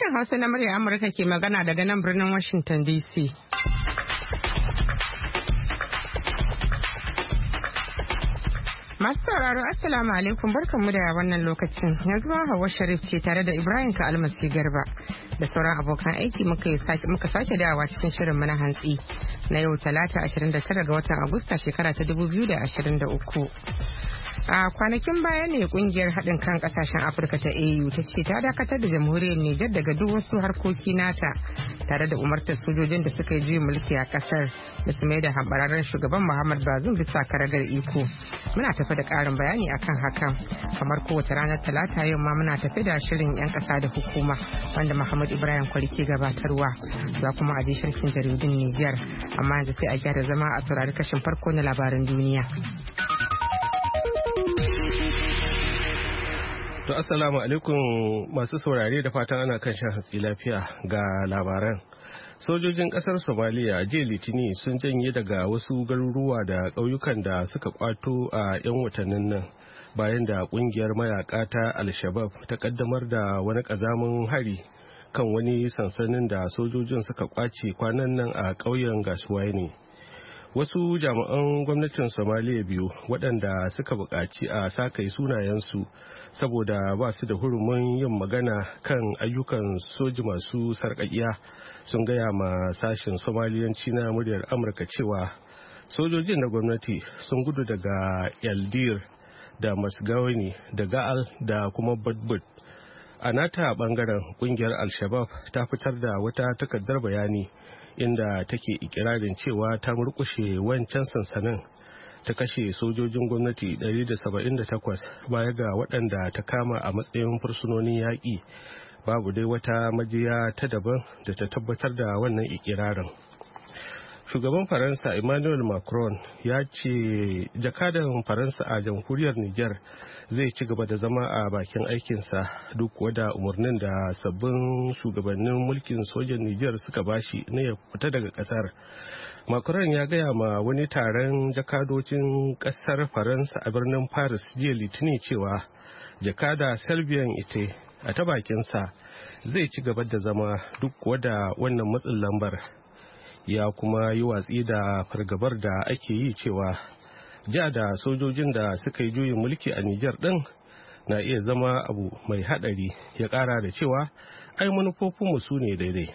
Sashen Hausa na murya Amurka ke magana daga nan birnin Washington DC. Masu sauraro Assalamu alaikum barkanmu da wannan lokacin. Yanzu ma Hauwa Sharif ce tare da Ibrahim ka Almasi Garba da sauran abokan aiki muka sake dawowa cikin shirin mana hantsi na yau Talata 29 ga watan Agusta shekara ta 2023. A kwanakin baya ne kungiyar haɗin kan ƙasashen Afirka ta AU ta ce ta dakatar da jamhuriyar Nijar daga duk wasu harkoki nata tare da umartar sojojin da suka yi juyin mulki a ƙasar da su mai da hambararren shugaban Muhammad Bazoum bisa karagar iko. Muna tafi da ƙarin bayani akan hakan kamar kowace ranar Talata yau ma muna tafi da shirin 'yan ƙasa da hukuma wanda Muhammad Ibrahim Kwari ke gabatarwa za kuma a je shirkin jaridun Nijar amma yanzu sai a gyara zama a saurari kashin farko na labaran duniya. To assalamu alaikum masu saurare da fatan ana kan shan hatsi lafiya ga labaran. Sojojin kasar Somaliya jiya Litini sun janye daga wasu garuruwa da ƙauyukan da suka kwato a 'yan watannin nan bayan da kungiyar mayaka ta Al-Shabaab ta kaddamar da wani ƙazamin hari kan wani sansanin da sojojin suka kwace kwanan nan a ƙauyen Gashuwaini. Wasu jami'an gwamnatin Somaliya biyu waɗanda suka buƙaci a sakai sunayensu saboda ba su da hurumin yin magana kan ayyukan soji masu sarƙaƙiya sun gaya ma sashen Somaliyanci na muryar Amurka cewa sojojin na gwamnati sun gudu daga Eldir da Masgawani da Ga'al da kuma Budbud. A nata ɓangaren ƙungiyar Al-Shabaab ta fitar da wata takardar bayani inda take ikirarin cewa ta murkushe wancan sansanin ta kashe sojojin gwamnati 178 baya ga waɗanda ta kama a matsayin fursunonin yaƙi. Babu dai wata majiya ta daban da ta tabbatar da wannan ikirarin. Shugaban Faransa Emmanuel Macron ya ce jakadan Faransa a jamhuriyar Nijar zai ci gaba da zama a bakin aikinsa duk wada umarnin da sabbin shugabannin mulkin sojan Nijar suka bashi na ya fita daga kasar. Macron ya gaya ma wani taron jakadocin kasar Faransa a birnin Paris jiya Litinin cewa jakada Sylvain Ite a ta bakinsa zai ci gaba da zama duk wada wannan matsin lambar. Ya kuma yi watsi da fargabar da ake yi cewa ja da sojojin da suka yi juyin mulki a Nijar ɗin na iya zama abu mai haɗari. Ya ƙara da cewa ai manufofinmu su ne daidai.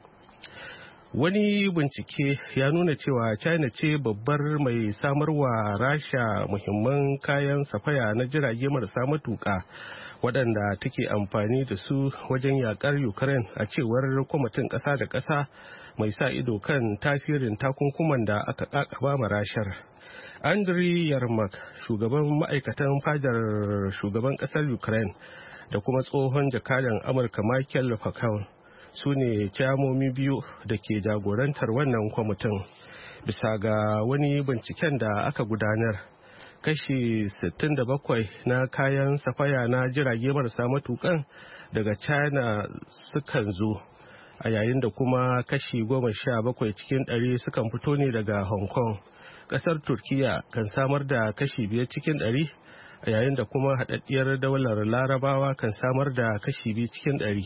Wani bincike ya nuna cewa China ce babbar mai samarwa Rasha muhimman kayan safaya na jirage marasa matuƙa waɗanda take amfani da su wajen yaƙar Ukraine a cewar kwamitin ƙasa da ƙasa mai sa ido kan tasirin takunkuman da aka kakaba ma Rashar. Andriy Yermak, shugaban ma'aikatan fadar shugaban ƙasar Ukraine da kuma tsohon jakadan Amurka Michael Falcone su ne ciyamomi biyu da ke jagorantar wannan kwamitin. Bisa ga wani binciken da aka gudanar, kashi 67 na kayan safaya na jirage marasa matukan daga China sukan zo, a yayin da kuma kashi 17 cikin 100 sukan fito ne daga Hong Kong. Kasar Turkiya kan samar da kashi 5 cikin 100, a yayin da kuma haɗaɗɗiyar daular Larabawa kan samar da kashi 2 cikin 100.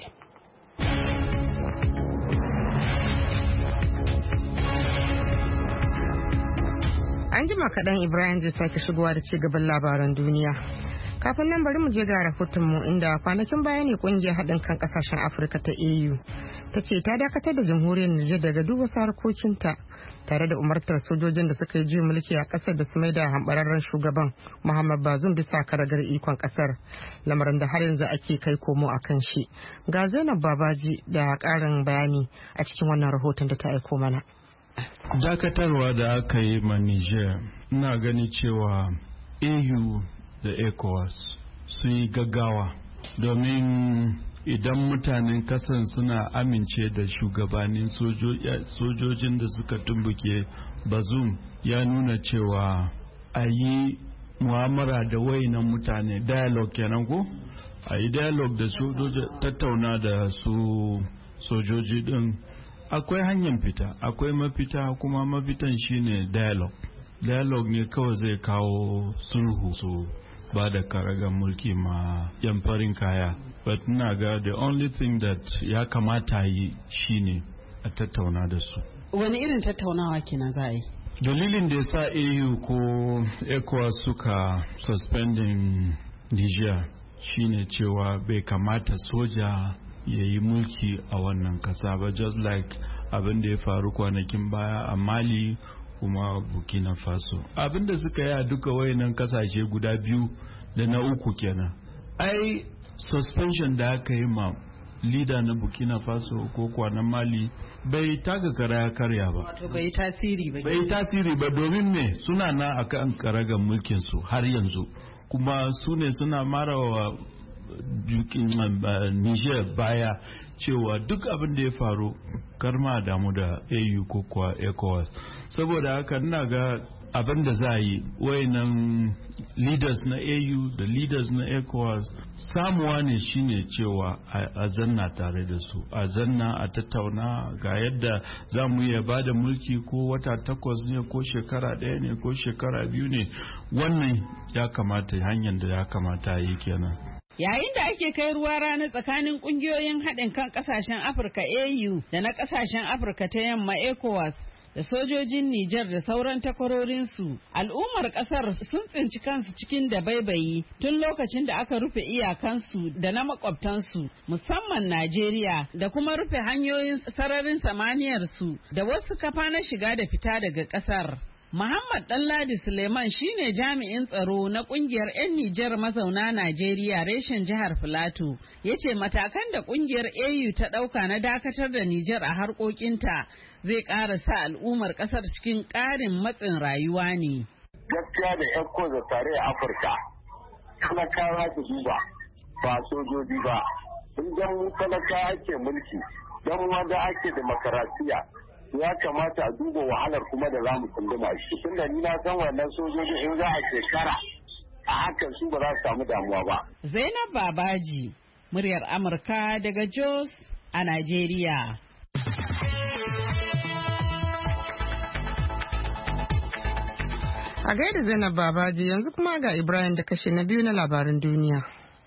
An jima kaɗan Ibrahim zai sake shigowa da cigaban labaran duniya. Kafin nan bari mu je ga rahotonmu inda kwanakin baya ne kungiyar haɗin kan ƙasashen Afirka ta AU ta ce ta dakatar da jamhuriyar Nijar daga duk wasu harkokinta tare da umartar sojojin da suka yi juyin mulki a ƙasar da su mai da hambararren shugaban Muhammad Bazoum bisa karagar ikon ƙasar, lamarin da har yanzu ake kai komo a kan shi. Ga Zainab Babaji da ƙarin bayani a cikin wannan rahoton da ta aiko mana. Dakatarwa da aka yi ma Niger, ina gani cewa AU da ECOWAS sun yi gaggawa, domin idan mutanen kasan suna amince da shugabannin sojojin da suka tumbuke Bazoum, ya nuna cewa a yi mu'amala da wayannan mutane, dialogue kenan ko? A yi dialogue da sojoji, tattauna da su sojoji din. Akwai hanyar fita, akwai mafita, kuma mafitan shine dialogue ne kawai zai kawo sulhu su ba da karagar mulki ma yan farin kaya. but ina ga the only thing that ya kamata yi shine a tattauna da su. Wani irin tattaunawa kenan za a yi? Dalilin da ya sa AU ko ECOWAS suka suspending Niger shine cewa bai kamata soja ya yi mulki a wannan kasa ba, just like abin da ya faru kwanakin baya a Mali kuma Burkina Faso. Abin da suka yi a duka wayannan kasashe guda biyu da na uku kenan. Ai suspension da aka yi ma leader na Burkina Faso ko kwanan Mali bai taka kara ya karya ba. Wato bai tasiri ba. Bai tasiri ba domin me suna na akan karagan mulkin su har yanzu, kuma su ne suna marawa Niger baya cewa duk abin da ya faru karma damu da AU ko kuwa ECOWAS. Saboda haka ina ga abin da za a yi wayannan leaders na AU da leaders na ECOWAS samuwa ne shine cewa a zanna tare da su, a zanna a tattauna ga yadda za mu iya ba da mulki ko wata 8 ne ko shekara 1 ne ko shekara 2 ne. Wannan ya kamata, hanyar da ya kamata a yi kenan. Yayin da ake kai ruwa rana tsakanin kungiyoyin haɗin kan ƙasashen Afirka AU da na ƙasashen Afirka ta yamma ECOWAS da sojojin Nijar da sauran takwarorinsu, al'ummar ƙasar sun tsinci kansu cikin dabaibayi tun lokacin da aka rufe iyakansu da na makwabtansu, musamman Najeriya, da kuma rufe hanyoyin sararin samaniyarsu da wasu kafa na shiga da fita daga ƙasar. Muhammad Ɗanladi Suleiman shine jami'in tsaro na kungiyar 'yan Nijar mazauna Najeriya reshen jihar Filato. Ya ce matakan da kungiyar AU ta ɗauka na dakatar da Nijar a harkokinta zai ƙara sa al'ummar ƙasar cikin ƙarin matsin rayuwa ne. Gaskiya da ECOWAS da tare a Afirka, talakawa su duba ba sojoji ba. Idan talakawa ake mulki, don wanda ake demokarasiya. Ya kamata a duba wahalar kuma da za mu tsunduma shi, tunda ni na san wannan sojoji in za a shekara a hakan su ba za su samu damuwa ba. Zainab Babaji, muryar Amurka daga Jos a Najeriya. A gaida Zainab Babaji, yanzu kuma ga Ibrahim da kashe na biyu na labaran duniya.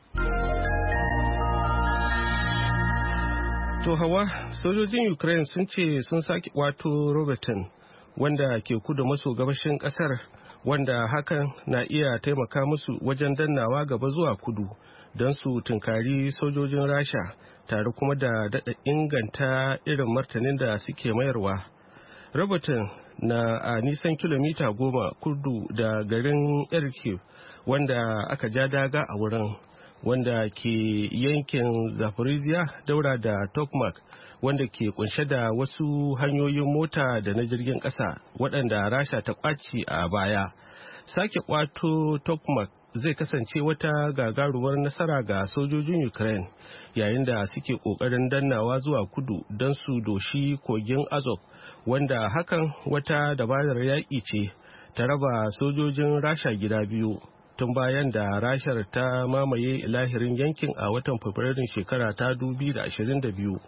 To Hawa, sojojin Ukraine sun ce sun sake kwato Robertson wanda ke kudu maso gabashin kasar, wanda hakan na iya taimaka musu wajen dannawa gaba zuwa kudu don su tunkari sojojin Rasha, tare kuma da daɗa inganta irin martanin da suke mayarwa. Robertson na a nisan kilomita 10 kudu da garin Kharkiv, wanda aka ja daga a wurin, wanda ke yankin Zaporizhia daura da Tokmak, wanda ke kunshe da wasu hanyoyin mota da na jirgin ƙasa waɗanda Rasha ta ƙwace a baya. Sake ƙwato Tokmak zai kasance wata gagarumar nasara ga sojojin Ukraine yayin da suke ƙoƙarin dannawa zuwa kudu don su doshi kogin Azov, wanda hakan wata dabarar yaƙi ce ta raba sojojin Rasha gida biyu tun bayan da Rashar ta mamaye lahirin yankin a watan Fabrairun shekara ta 2022.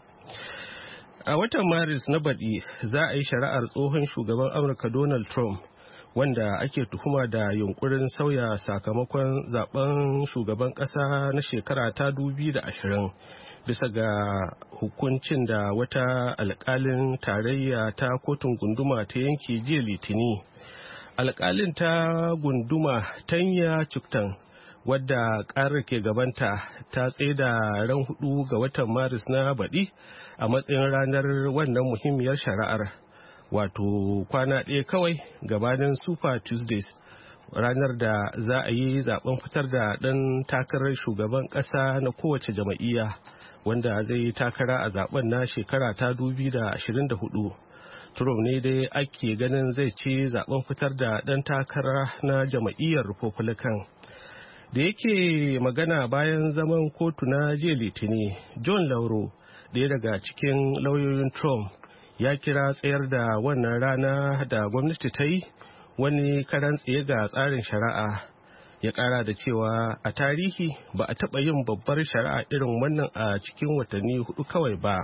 A watan Maris na baɗi za a yi shari'ar tsohon shugaban Amurka Donald Trump, wanda ake tuhuma da yunkurin sauya sakamakon zaben shugaban ƙasa na shekara ta 2020 bisa ga hukuncin da wata alƙalin tarayya ta kotun gunduma ta yanke jiya Litini. Alƙalin ta gunduma Tanya Chutkan, wadda ƙarar ke gabanta, ta tsaida ran 4 ga watan Maris na baɗi a matsayin ranar wannan muhimmiyar shari'ar, wato kwana ɗaya kawai gabanin Super Tuesdays, ranar da za a yi zaben fitar da ɗan takarar shugaban ƙasa na kowace jam'iyya wanda zai takara a zaben na shekara ta 2024. Trump ne dai ake ganin zai ci zaben fitar da ɗan takara na jam'iyyar Republican. Da yake magana bayan zaman kotu na jiya Litini, John Lauro, ɗaya daga cikin lauyoyin Trump, ya kira tsayar da wannan rana da gwamnati ta yi wani karan tsaye ga tsarin shari'a. Ya ƙara da cewa a tarihi ba a taɓa yin babbar shari'a irin wannan a cikin watanni 4 kawai ba.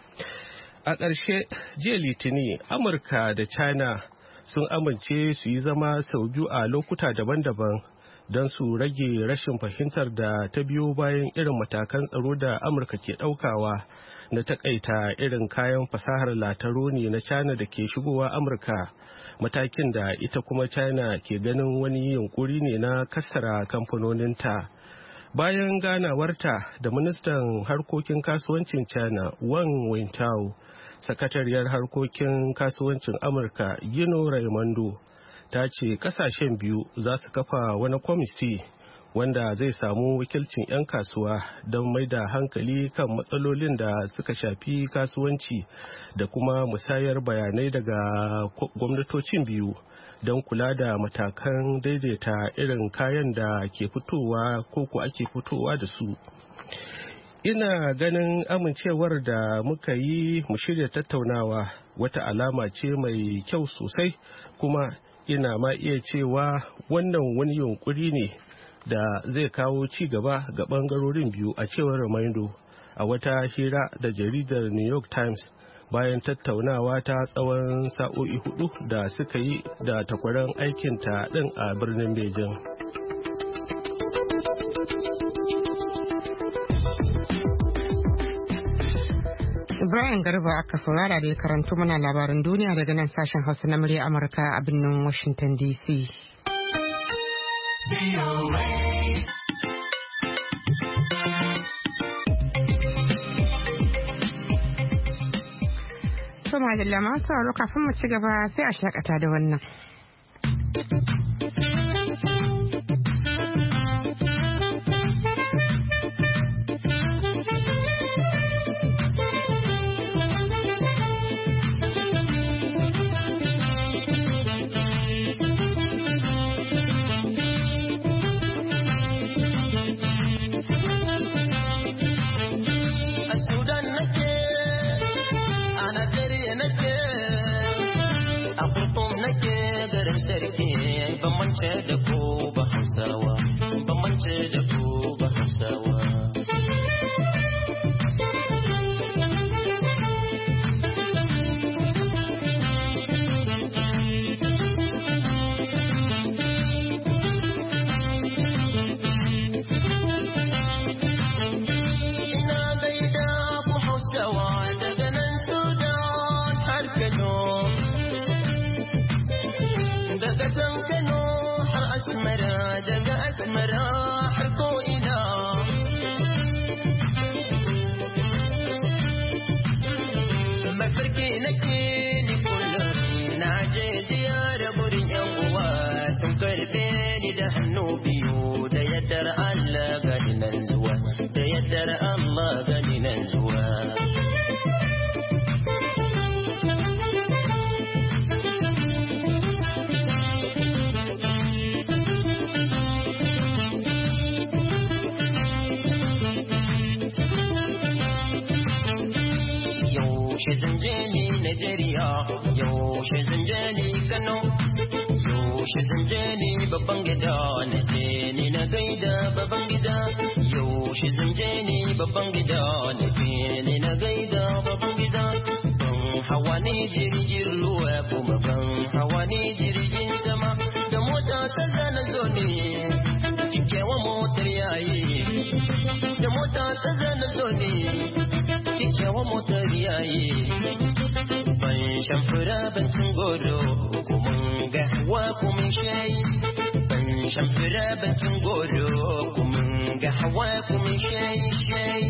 A ƙarshe, jiya Litini, Amurka da China sun amince su yi zama sau biyu a lokuta daban-daban don su rage rashin fahimtar da ta biyo bayan irin matakan tsaro da Amurka ke ɗaukawa na takaita irin kayan fasahar lataroni na China da ke shigowa Amurka, matakin da ita kuma China ke ganin wani yunkuri ne na kassara kamfanoninta. Bayan ganawarta da ministan harkokin kasuwancin China Wang Wentao, sakatariyar harkokin kasuwancin Amurka Gino Raimondo ta ce kasashen biyu za su kafa wani kwamiti wanda zai samu wakilcin 'yan kasuwa don mai da hankali kan matsalolin da suka shafi kasuwanci da kuma musayar bayanai daga gwamnatocin biyu don kula da matakan daidaita irin kayan da ke fitowa ko ake fitowa da su. Ina ganin amincewar da muka yi mu shirya tattaunawa wata alama ce mai kyau sosai, kuma ina ma iya cewa wannan wani yunkuri ne da zai kawo ci gaba ga bangarorin biyu, a cewar Raimondo a wata hira da jaridar New York Times bayan tattaunawa ta tsawon sa'o'i 4 da suka yi da takwaran aikinta din a birnin Beijing. Ibrahim Garba aka saurara da ya karanto mana labarin duniya daga nan sashen Hausa na murya Amurka a birnin Washington DC. Sama da lama sauraro kafin mu ci gaba sai a shakata da wannan. Bambance da ku ba Hausawa, bambance da ku ba Hausawa. Ina gaida ku Hausawa daga nan Sudan har Kano, daga can Kano Asmara, daga Asmara har ko'ina. Mafarki nake ni kullum na je ziyara gurin 'yan uwa, sun karbe ni da hannu biyu, da yaddar Allah gani nan zuwa, da yaddar Allah gani nan zuwa. Yaushe zan je ni Najeriya, yaushe zan je ni Kano, yaushe zan je ni babban gida, na je ni na gaida babban gida. Yaushe zan je ni babban gida, na je ni na gaida babban gida. Ban hawa ni jirgin ruwa kuma ban hawa ni jirgin sama, da mota ta zana zo ne, kikewa motar yayi, da mota ta zana zo ne. Kyakkyawan motar yayi, ban shan fura ban cin goro, kuma ga hawa kuma shayi. Ban shan fura ban cin goro, kuma ga hawa kuma shayi.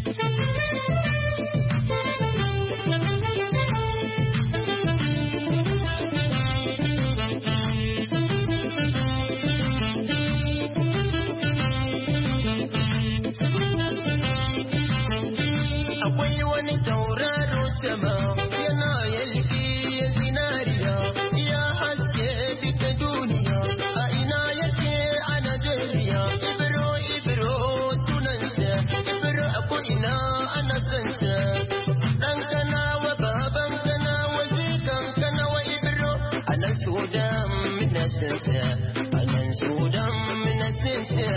Akwai wani tauraro sama yana yalki ya zinariya, ya haske fita duniya, a ina yake a Najeriya. Ibro sunansa, Ibro a ko'ina ana sansa. Ɗan Kanawa baban Kanawa jikan Kanawa Ibro, a nan Sudan mina sansa, a nan Sudan mina sansa.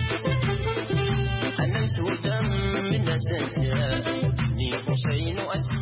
Ni Husainu Asmara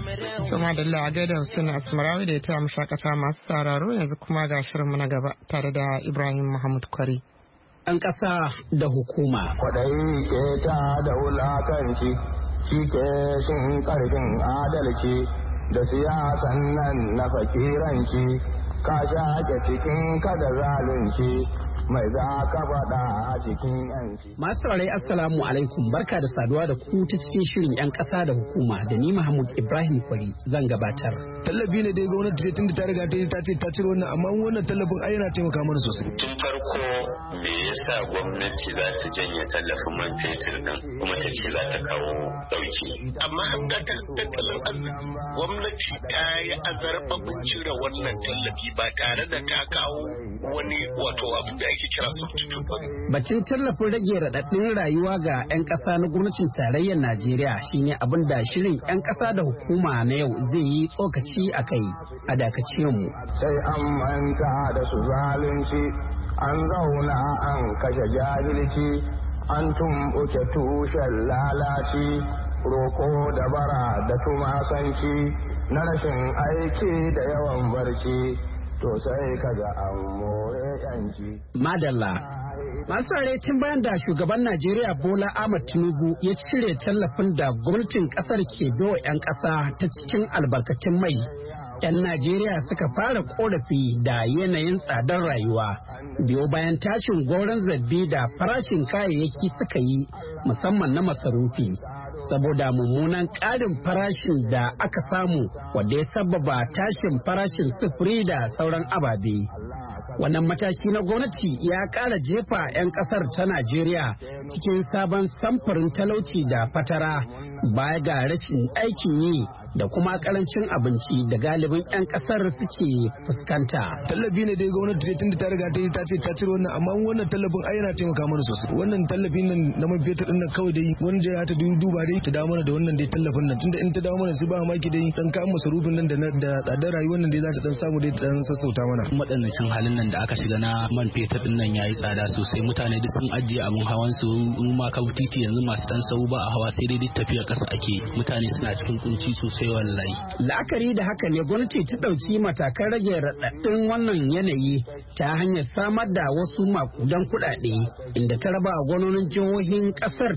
Soma da Allah a gaida Hussein Asmarawi da ya taya mu shakata masu sauraro yanzu kuma ga shirinmu na gaba tare da Ibrahim Muhammad Kwari. Ɗan ƙasa da hukuma. Kwaɗayi ke ta da wulakanci, shi ke shin ƙarfin adalci da siyasan nan na fakiranci, ka shaƙe cikin kada zalunci. Mai za ka faɗa a cikin yanci. Masu saurari Assalamu alaikum, barka da saduwa da ku ta cikin shirin 'yan ƙasa da hukuma da ni Mahmud Ibrahim Kwari zan gabatar. Tallafi ne dai gwamnati tun da ta riga ta ce ta cire wannan, amma wannan tallafin ai yana taimaka mana sosai. Tun farko me yasa gwamnati za ta janye tallafin man fetur din kuma ta ce za ta kawo ɗauki. Amma an ga tattalin arziki gwamnati ta yi azarfafin cire wannan tallafi ba tare da ta kawo wani wato abin da ake kira substitute ba. Bacin tallafin rage raɗaɗin rayuwa ga 'yan ƙasa na gwamnatin tarayyar Najeriya shine abin da shirin 'yan ƙasa da hukuma na yau zai yi tsokaci a kai a dakace mu. Sai an manta da su zalunci, an zauna an kashe jahilci, an tumɓuke tushen lalaci, roko da bara da tumasanci, na rashin aiki da yawan barci. To sai kaga an more yanci. Madalla. Masu tun bayan da shugaban Najeriya Bola Ahmed Tinubu ya cire tallafin da gwamnatin kasar ke baiwa 'yan ƙasa ta cikin albarkatun mai, 'yan Najeriya suka fara korafi da yanayin tsadar rayuwa biyo bayan tashin goron zabbi da farashin kayayyaki suka yi musamman na masarufi. Saboda mummunan ƙarin farashin da aka samu wanda ya sababa tashin farashin sufuri da sauran ababe. Wannan mataki na gwamnati ya ƙara jefa 'yan ƙasar ta Najeriya cikin sabon samfurin talauci da fatara baya ga rashin aikin yi da kuma ƙarancin abinci da galibin 'yan ƙasar suke fuskanta. Tallafi ne dai gwamnati tun da ta riga ta ce ta cire wannan, amma wannan tallafin ai yana taimaka mana sosai. Wannan tallafin nan na man fetur din nan kawai dai wanda ya ta duba dai ta dawo mana da wannan dai tallafin nan, tunda in ta dawo mana su ba maki dai dan kayan masarufin nan da tsadar rayuwar nan dai za ta dan samu dai ta dan sassauta mana. Matsanancin halin nan da aka shiga na man fetur din nan yayi tsada sosai, mutane duk sun ajiye abun hawan su, in ma ka titi yanzu masu dan sau ba a hawa sai dai tafiya ƙasa ake, mutane suna cikin kunci sosai wallahi. La'akari da haka ne gwamnati ta ɗauki matakan rage raɗaɗin wannan yanayi ta hanyar samar da wasu makudan kuɗaɗe inda ta raba a gwamnonin jihohin ƙasar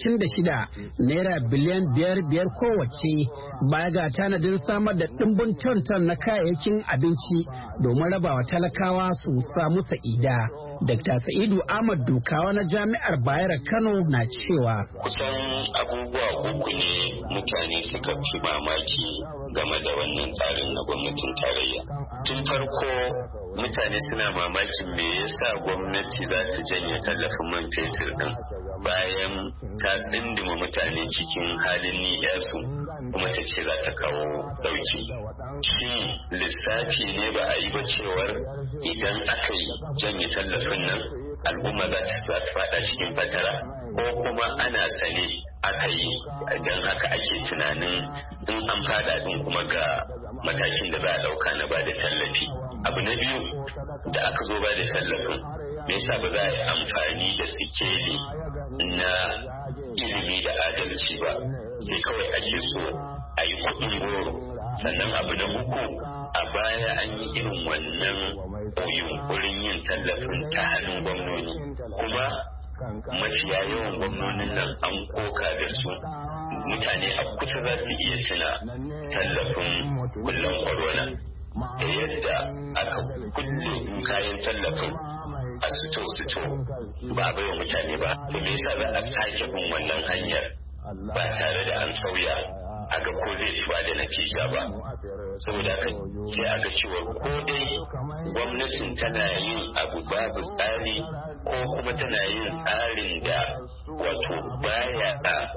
36 naira biliyan 5 kowace, baya ga tanadin samar da ɗimbin ton na kayayyakin abinci domin rabawa talakawa su samu sa'ida. Dr. Sa'idu Ahmad Dukawa na Jami'ar Bayero Kano na cewa kusan abubuwa uku ne mutane suka fi mamaki game da wannan tsarin na gwamnatin tarayya. Tun farko mutane suna mamakin me yasa gwamnati za ta janye tallafin man fetur din bayan ta tsindima mutane cikin halin ni'yasu kuma ta ce za ta kawo dauki. Shin lissafi ne ba a yi ba cewar idan aka yi janye tallafin nan al'umma za ta fada cikin fatara, ko kuma ana sane aka yi don haka ake tunanin in an fada din kuma ga matakin da za a dauka na ba da tallafi. Abu na biyu, da aka zo ba da tallafin me yasa ba za a yi amfani da sikeli na ilimi da adalci ba, sai kawai ake so a yi kuɗin goro. Sannan abu na uku, a baya an yi irin wannan yunkurin yin tallafin ta hannun gwamnoni, kuma mafiya yawan gwamnonin nan an koka da su. Mutane a kusa za su iya tuna tallafin kullum corona da yadda aka kulle kayan tallafin a sito ba bai wa mutane ba. To me yasa za a sake bin wannan hanyar ba tare da an sauya a ga ko zai ba da natija ba? Saboda haka sai a ga cewa ko dai gwamnatin tana yin abu babu tsari, ko kuma tana yin tsarin da wato baya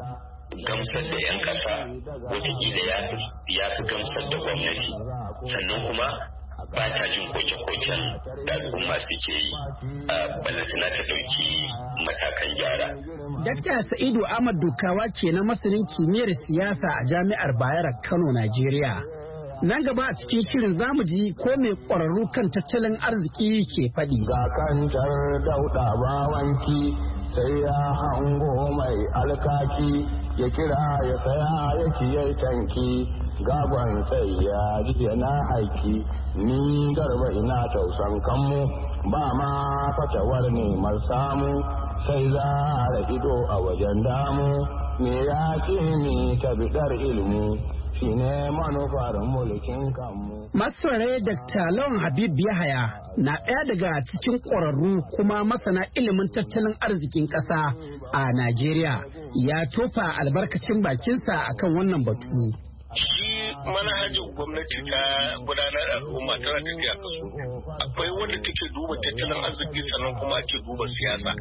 gamsar da 'yan ƙasa, wataƙila ya fi gamsar da gwamnati, sannan kuma ba ta jin koke-koken da al'umma suke yi a balantana ta ɗauki matakan gyara. Dakta Sa'idu Ahmad Dukawa ke na masanin kimiyyar siyasa a Jami'ar Bayero Kano, Najeriya. Nan gaba a cikin shirin zamu ji ko mai ƙwararru kan tattalin arziki ke faɗi. Ga kantar dauɗa bawanki sai ya hango mai alkaki, ya kira ya saya ya ciye tanki, gagon tsayya jiya na aiki ni garba ina tausan kanmu ba ma fatawar neman samu sai za da ido a wajen damu me ya ce ni ta bidar ilimi shine manufar mulkin kanmu. Masarai Dr. Lawan Habib Yahaya na ɗaya daga cikin ƙwararru kuma masana ilimin tattalin arzikin ƙasa a Najeriya ya tofa albarkacin bakinsa akan wannan batu. Shi manhajin gwamnati ta gudanar al'umma tana tafiya kaso. Akwai wanda take duba tattalin arziki sannan kuma ake duba siyasa.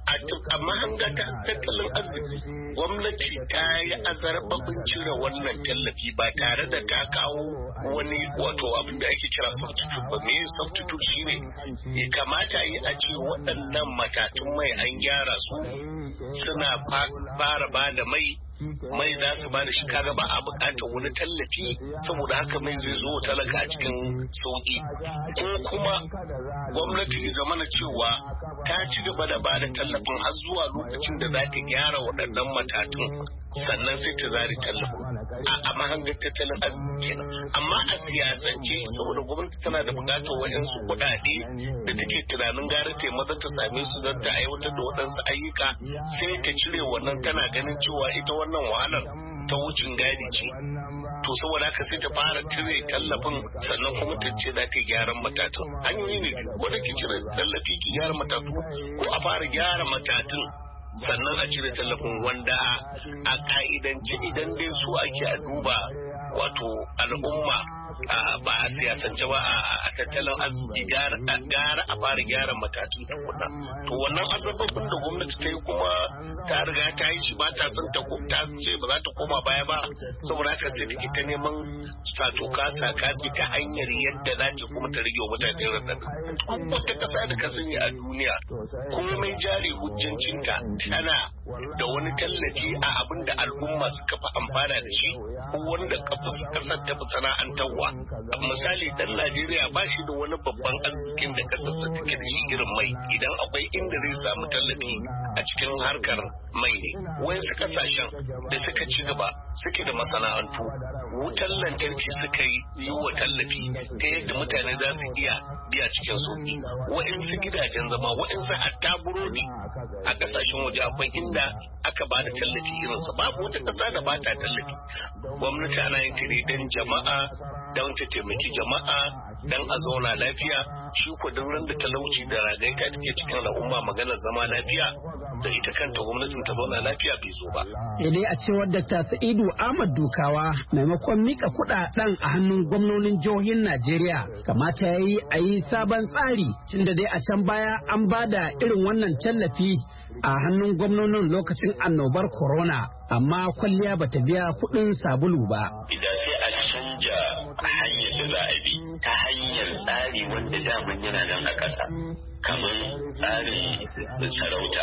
A mahanga ta tattalin arziki gwamnati ta yi azarbabin cire wannan tallafi ba tare da ta kawo wani wato abin da ake kira substitute ba. Me substitute shine ya kamata yi a ce waɗannan matatun mai an gyara su suna fara ba da mai za su ba da shi kaga ba a bukatar wani tallafi saboda haka mai zai zo talaka a cikin sauki ko kuma gwamnati ya zamana cewa ta ci gaba da ba da tallafin har zuwa lokacin da za ta gyara waɗannan matatun sannan sai ta zari tallafin a mahangar tattalin arziki amma a siyasance saboda gwamnati tana da bukatar waɗansu kuɗaɗe da take tunanin gara ta maza ta same su don ta aiwatar da waɗansu ayyuka sai ta cire wannan tana ganin cewa ita wannan wahalar ta wucin gadi ce to saboda haka sai ta fara cire tallafin sannan kuma ta ce za ta gyaran matatun hanyoyi ne ko da ki cire tallafi ki gyara matatu ko a fara gyara matatun sannan a cire tallafin wanda a ka'idance idan dai su ake a duba wato al'umma ba a siyasance ba a tattalin arziki gara a fara gyara matatun da kuɗa to wannan azababin da gwamnati ta yi kuma ta riga ta yi shi ba ta son ta ce ba za ta koma baya ba saboda haka sai take ta neman sato kasa kasi ta hanyar yadda za ta kuma ta rage wa mutane raɗaɗi wata ƙasa da ka sani a duniya komai jari hujjancinta tana da wani tallafi a abin da al'umma suka fi amfana da shi ko wanda ƙasar ta fi sana'antarwa misali dan Najeriya ba shi da wani babban arzikin da kasarsa take da shi irin mai idan akwai inda zai samu tallafi a cikin harkar mai ne wayansu kasashen da suka ci gaba suke da masana'antu wutar lantarki suka yi wa tallafi ta yadda mutane za su iya biya cikin sauki wayansu gidajen zama wayansu hatta burodi a kasashen waje akwai inda aka ba da tallafi irinsa babu wata kasa da ba ta tallafi gwamnati ana yin tare don jama'a don ta taimaki jama'a don a zauna lafiya shi ko duk da talauci da ragaita take cikin al'umma maganar zama lafiya da ita kanta gwamnatin ta zauna lafiya bai zo ba. Sai dai a cewar Dr. Sa'idu Ahmad Dukawa maimakon mika kuɗaɗen a hannun gwamnonin jihohin Najeriya kamata ya yi a yi sabon tsari tunda dai a can baya an ba da irin wannan tallafi a hannun gwamnonin lokacin annobar corona amma kwalliya bata biya kuɗin sabulu ba. Idan sai a canja hanyar da za a bi ta hanyar tsari wanda daman yana nan a ƙasa kamar tsarin sarauta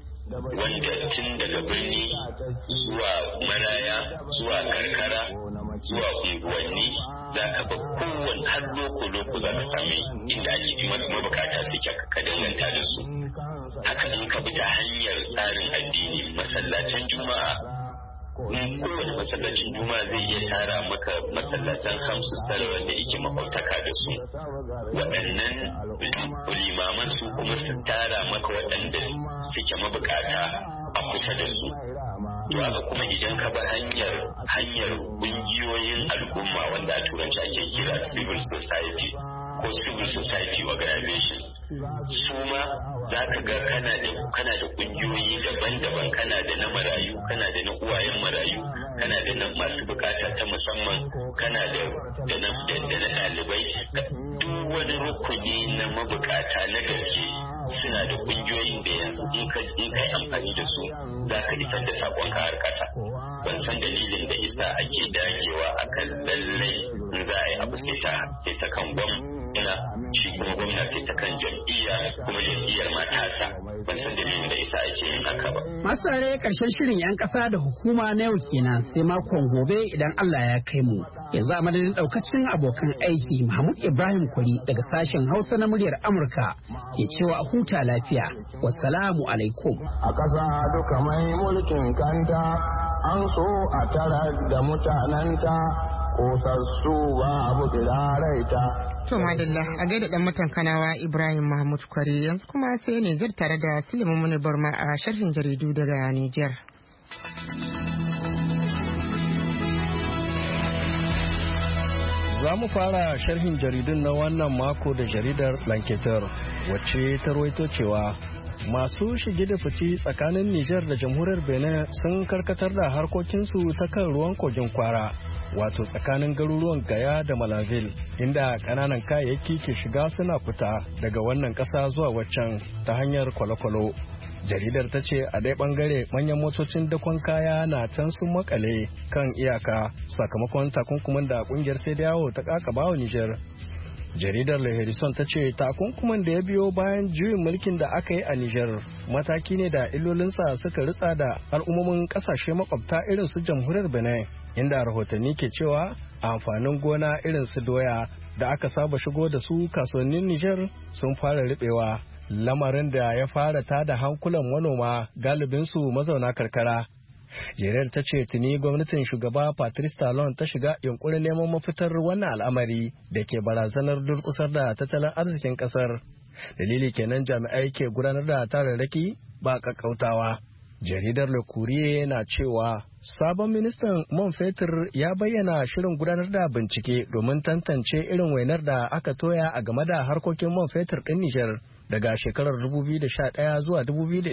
wanda tun daga birni zuwa maraya zuwa karkara zuwa unguwanni za ka ba kowane har loko za ka sami inda ake ji masu mabukata suke ka danganta da su haka in ka bi ta hanyar tsarin addini masallacin juma'a kowane masallacin juma'a zai iya tara maka masallacin hamsu salawar da yake makwabtaka da su waɗannan limaman su kuma su tara maka waɗanda suke mabukata a kusa da su to haka kuma idan ka bar hanyar ƙungiyoyin al'umma wanda a turanci ake kira civil society ko civil society organization su ma za ka ga kana da kungiyoyi daban-daban kana da na marayu kana da na uwayen marayu kana da na masu bukata ta musamman kana da na ɗalibai duk wani rukuni na mabukata na gaske suna da kungiyoyin da yanzu in kai amfani da su za ka isar da sakon ka har kasa ban san dalilin da isa ake dagewa akan lallai in za a yi abu sai ta kan gwamna shi kuma gwamna sai ta kan jam'iyya kuma jam'iyyar matasa ban san dalilin da isa ake yin haka ba. Masare karshen shirin 'yan ƙasa da hukuma na yau kenan sai makon gobe idan Allah ya kai mu. Yanzu a madadin ɗaukacin abokan aiki Mahmud Ibrahim Kwari daga sashen Hausa na muryar Amurka ke cewa a huta lafiya. Wassalamu alaikum. A ƙasa duka mai mulkin kanta an so a tara da mutanenta kosassu babu tsiraraita. To madalla a gaida dan mutan Kanawa Ibrahim Mahmud Kwari. Yanzu kuma sai Nijar tare da Suleiman Muni Barma a sharhin jaridu daga Nijar. Za mu fara sharhin jaridun na wannan mako da jaridar Lanketer wacce ta rawaito cewa masu shige da fice tsakanin Nijar da jamhuriyar Benin sun karkatar da harkokinsu ta kan ruwan kogin Kwara, wato tsakanin garuruwan Gaya da Malanville, inda ƙananan kayayyaki ke shiga suna fita daga wannan ƙasa zuwa waccan ta hanyar kwale-kwale. Jaridar ta ce a ɗaya ɓangare manyan motocin dakon kaya na can sun makale kan iyaka sakamakon takunkumin da ƙungiyar sai da yawo ta ƙaƙaba wa Nijar. Jaridar Le Harrison ta ce takunkumin da ya biyo bayan juyin mulkin da aka yi a Nijar mataki ne da illolinsa suka ritsa da al'ummomin ƙasashe makwabta irin su jamhuriyar Benin, inda rahotanni ke cewa amfanin gona irin su doya da aka saba shigo da su kasuwannin Nijar sun fara riɓewa. Lamarin da ya fara tada hankulan manoma galibinsu mazauna karkara. Jerar ta ce tuni gwamnatin shugaba Patrice Talon ta shiga yunkurin neman mafitar wannan al'amari da ke barazanar durkusar da tattalin arzikin kasar. Dalili kenan jami'ai ke gudanar da tararraki ba kakkautawa. Jaridar Le Courrier na cewa sabon ministan man fetur ya bayyana shirin gudanar da bincike domin tantance irin wainar da aka toya a game da harkokin man fetur ɗin Nijar daga shekarar 2011 zuwa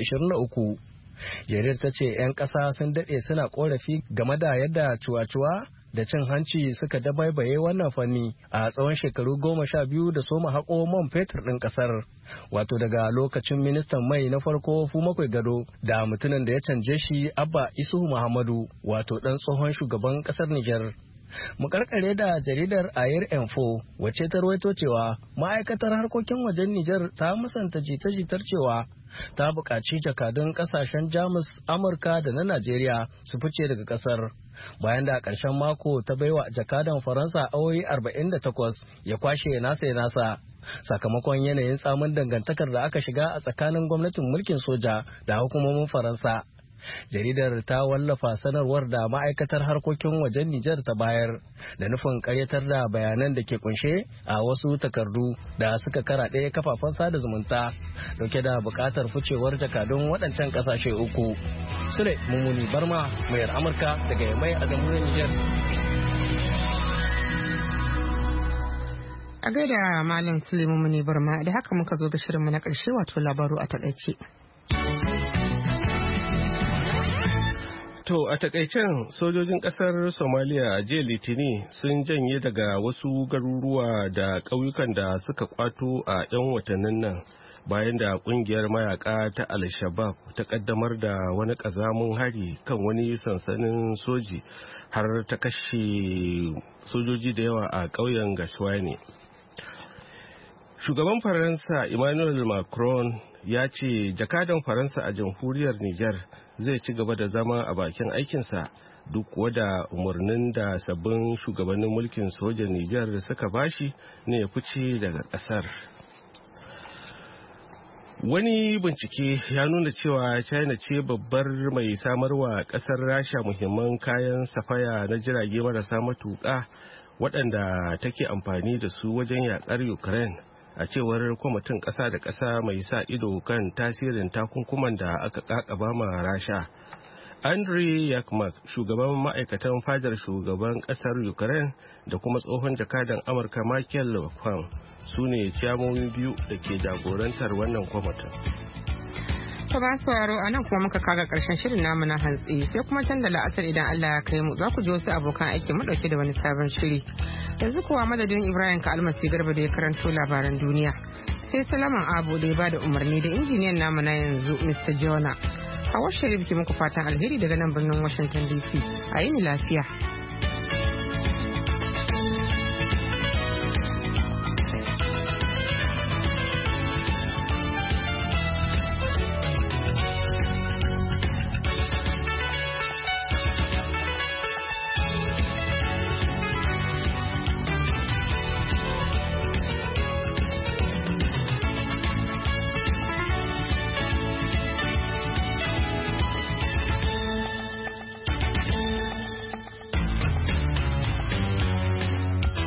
2023. Jaridar ta ce 'yan ƙasa sun daɗe suna ƙorafi game da yadda cuwa-cuwa da cin hanci suka dabaibaye wannan fanni a tsawon shekaru 12 da soma haƙo man fetur ɗin ƙasar, wato daga lokacin ministan mai na farko Fumakwai Gado da mutumin da ya canje shi Abba Isuhu Muhammadu, wato ɗan tsohon shugaban ƙasar Nijar. Mu karkare da jaridar Air Info wacce ta rawaito cewa ma'aikatar harkokin wajen Nijar ta musanta jita-jitar cewa ta buƙaci jakadun ƙasashen Jamus, Amurka da na Najeriya su fice daga ƙasar. Bayan da a ƙarshen mako ta baiwa jakadan Faransa awoyi 48 ya kwashe nasa sakamakon yanayin tsamin dangantakar da aka shiga a tsakanin gwamnatin mulkin soja da hukumomin Faransa. Jaridar ta wallafa sanarwar da ma'aikatar harkokin wajen Nijar ta bayar da nufin karyatar da bayanan da ke kunshe a wasu takardu da suka karaɗe kafafen sada zumunta dauke da buƙatar ficewar jakadun waɗancan ƙasashe uku. Sule Mumuni Barma, mayar Amurka daga Yamai a jamhuriyar Nijar. A gaida Malam Sule Mumuni Barma, da haka muka zo ga shirinmu na ƙarshe wato labaru a taƙaice. To a takaicen sojojin kasar Somalia a jiya Litini sun janye daga wasu garuruwa da ƙauyukan da suka kwato a 'yan watannin nan bayan da kungiyar mayaka ta Al-Shabaab ta kaddamar da wani ƙazamin hari kan wani sansanin soji har ta kashe sojoji da yawa a ƙauyen Gashwani. Shugaban Faransa Emmanuel Macron ya ce jakadan Faransa a jamhuriyar Nijar zai ci gaba da zama a bakin aikinsa duk wada umarnin da sabbin shugabannin mulkin sojan Nijar suka bashi ne ya fice daga kasar. Wani bincike ya nuna cewa China ce babbar mai samarwa kasar Rasha muhimman kayan safaya na jirage marasa matuƙa waɗanda take amfani da su wajen yaƙar Ukraine, a cewar kwamitin ƙasa da ƙasa mai sa ido kan tasirin takunkuman da aka ƙaƙaba ma Rasha. Andriy Yermak, shugaban ma'aikatan fadar shugaban ƙasar Ukraine da kuma tsohon jakadan Amurka Michael LeFan su ne ciyamomi biyu da ke jagorantar wannan kwamitin. Ta ba sauraro a nan kuma muka kaga karshen shirin namu na hantsi, sai kuma can da la'asar idan Allah ya kai mu za ku ji wasu abokan aiki mu dauke da wani sabon shiri. Yanzu kuwa madadin Ibrahim ka almasi garba da ya karanto labaran duniya, sai Salaman Abu da ya bada umarni da injiniyan namu na yanzu Mr. Jonah. Hawa Sharif ke muku fatan alheri daga nan birnin Washington DC. A yi ni lafiya.